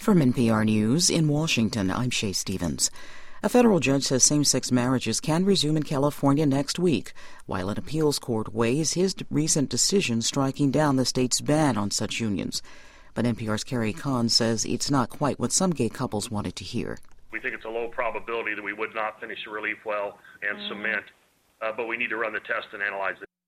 From NPR News in Washington, I'm Shay Stevens. A federal judge says same-sex marriages can resume in California next week, while an appeals court weighs his recent decision striking down the state's ban on such unions. But NPR's Carrie Kahn says it's not quite what some gay couples wanted to hear. We think it's a low probability that we would not finish the relief well and cement, but we need to run the test and analyze it.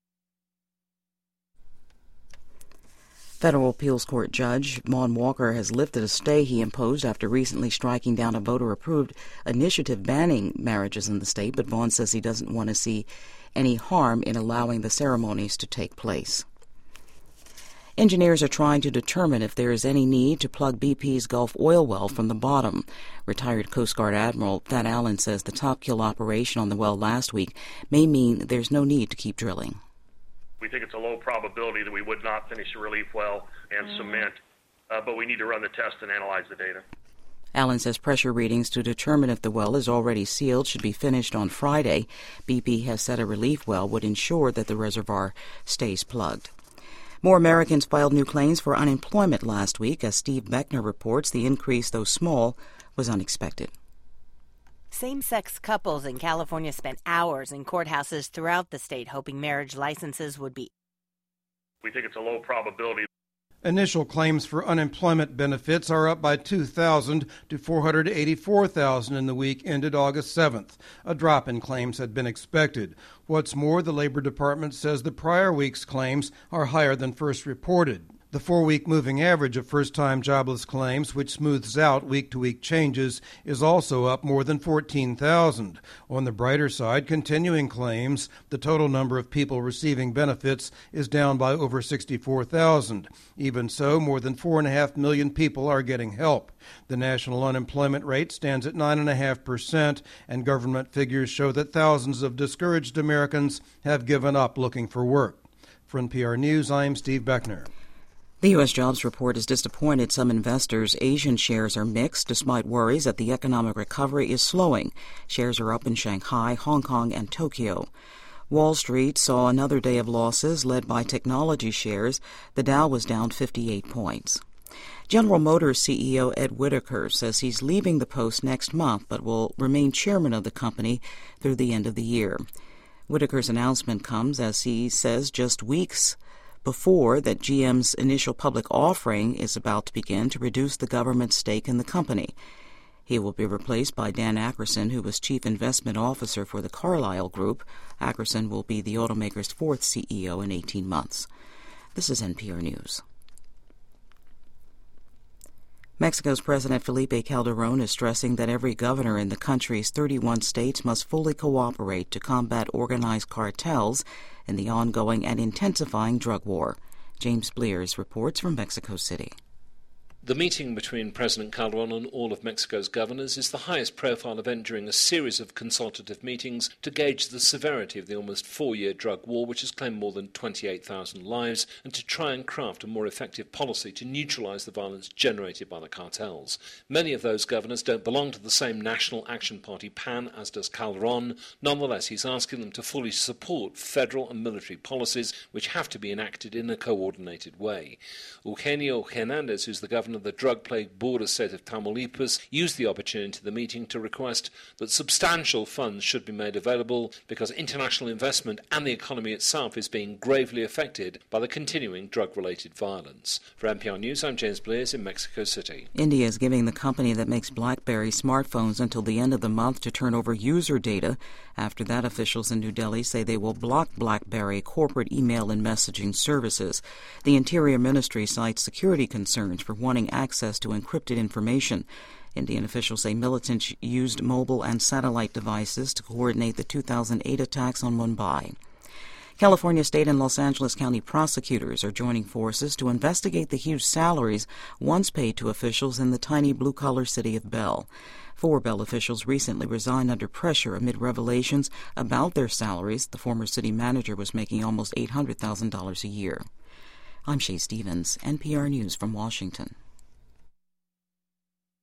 Federal appeals court judge Vaughn Walker has lifted a stay he imposed after recently striking down a voter-approved initiative banning marriages in the state, but Vaughn says he doesn't want to see any harm in allowing the ceremonies to take place. Engineers are trying to determine if there is any need to plug BP's Gulf oil well from the bottom. Retired Coast Guard Admiral Thad Allen says the top-kill operation on the well last week may mean there's no need to keep drilling. We think it's a low probability that we would not finish the relief well and cement, but we need to run the test and analyze the data. Allen says pressure readings to determine if the well is already sealed should be finished on Friday. BP has said a relief well would ensure that the reservoir stays plugged. More Americans filed new claims for unemployment last week. As Steve Beckner reports, the increase, though small, was unexpected. Same-sex couples in California spent hours in courthouses throughout the state hoping marriage licenses would be. We think it's a low probability. Initial claims for unemployment benefits are up by 2,000 to 484,000 in the week ended August 7th. A drop in claims had been expected. What's more, the Labor Department says the prior week's claims are higher than first reported. The 4-week moving average of first-time jobless claims, which smooths out week-to-week changes, is also up more than 14,000. On the brighter side, continuing claims, the total number of people receiving benefits is down by over 64,000. Even so, more than 4.5 million people are getting help. The national unemployment rate stands at 9.5%, and government figures show that thousands of discouraged Americans have given up looking for work. For NPR News, I'm Steve Beckner. The U.S. jobs report has disappointed some investors. Asian shares are mixed despite worries that the economic recovery is slowing. Shares are up in Shanghai, Hong Kong, and Tokyo. Wall Street saw another day of losses led by technology shares. The Dow was down 58 points. General Motors CEO Ed Whitaker says he's leaving the post next month but will remain chairman of the company through the end of the year. Whitaker's announcement comes, as he says, just weeks before that GM's initial public offering is about to begin to reduce the government's stake in the company. He will be replaced by Dan Akerson, who was chief investment officer for the Carlyle Group. Akerson will be the automaker's fourth CEO in 18 months. This is NPR News. Mexico's President Felipe Calderón is stressing that every governor in the country's 31 states must fully cooperate to combat organized cartels in the ongoing and intensifying drug war. James Blears reports from Mexico City. The meeting between President Calderón and all of Mexico's governors is the highest profile event during a series of consultative meetings to gauge the severity of the almost 4-year drug war, which has claimed more than 28,000 lives, and to try and craft a more effective policy to neutralize the violence generated by the cartels. Many of those governors don't belong to the same National Action Party PAN as does Calderón. Nonetheless, he's asking them to fully support federal and military policies which have to be enacted in a coordinated way. Eugenio Hernandez, who's the governor of the drug-plagued border state of Tamaulipas, used the opportunity of the meeting to request that substantial funds should be made available because international investment and the economy itself is being gravely affected by the continuing drug-related violence. For NPR News, I'm James Blears in Mexico City. India is giving the company that makes BlackBerry smartphones until the end of the month to turn over user data. After that, officials in New Delhi say they will block BlackBerry corporate email and messaging services. The Interior Ministry cites security concerns for wanting access to encrypted information. Indian officials say militants used mobile and satellite devices to coordinate the 2008 attacks on Mumbai. California State and Los Angeles County prosecutors are joining forces to investigate the huge salaries once paid to officials in the tiny blue-collar city of Bell. 4 Bell officials recently resigned under pressure amid revelations about their salaries. The former city manager was making almost $800,000 a year. I'm Shay Stevens, NPR News from Washington.